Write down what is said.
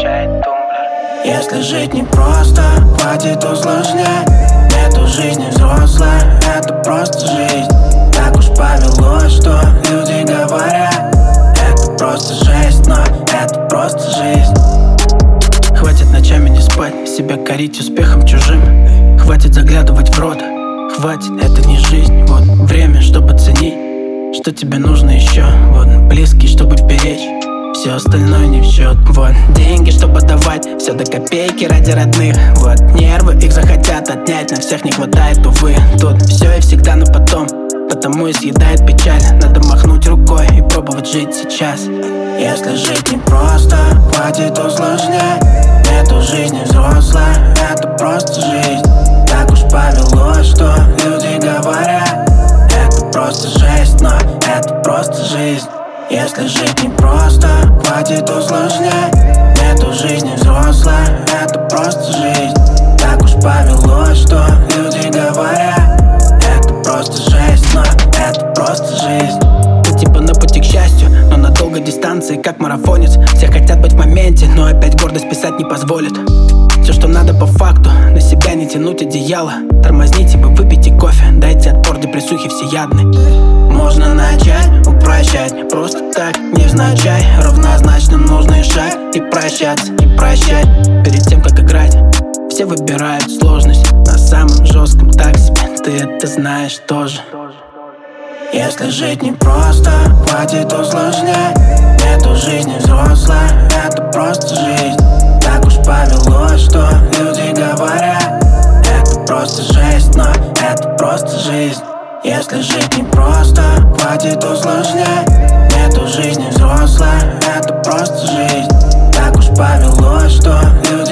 чай, тумблер. Если жить непросто, хватит усложнять. Нету жизни взрослая, это просто жизнь. Так уж повелось, что люди говорят. Это просто жесть, но это просто жизнь. Хватит ночами не спать, себя корить успехом чужим. Хватит заглядывать в рот, хватит, это не жизнь. Вот время, чтобы ценить, что тебе нужно еще. Вот близкий, чтобы беречь, все остальное не в счет. Вот деньги, чтобы давать, все до копейки ради родных. Вот нервы, их захотят отнять, на всех не хватает, увы. Тут все и всегда на потом, потому и съедает печаль. Надо махнуть рукой и пробовать жить сейчас. Если жить непросто, хватит усложнять. Нету жизни взрослая, это просто жизнь. Так уж повелось, что люди говорят. Это просто жесть, но это просто жизнь. Если жить непросто, хватит усложнять. Нету жизни взрослая, это просто жизнь. Так уж повелось, что люди говорят. Это просто жесть, но это просто жизнь. Ты типа на пути к счастью, но на долгой дистанции, как марафонец. Все хотят быть в моменте, но опять гордость писать не позволит. Все, что надо по факту, на себя не тянуть одеяло. Тормозните вы, выпейте кофе, дайте отпор депрессухи всеядной. Можно начать упрощать, просто так, невзначай. Равнозначно нужный шаг и прощаться, и прощать. Перед тем, как играть, все выбирают сложность. На самом жестком так себе, ты это знаешь тоже. Если жить непросто, хватит усложнять. Нету жизни взрослая, это просто жизнь. Так уж повелось, что люди говорят. Это просто жесть, но это просто жизнь. Если жить непросто, хватит усложнять. Нету жизни взрослая, это просто жизнь. Так уж повелось, что люди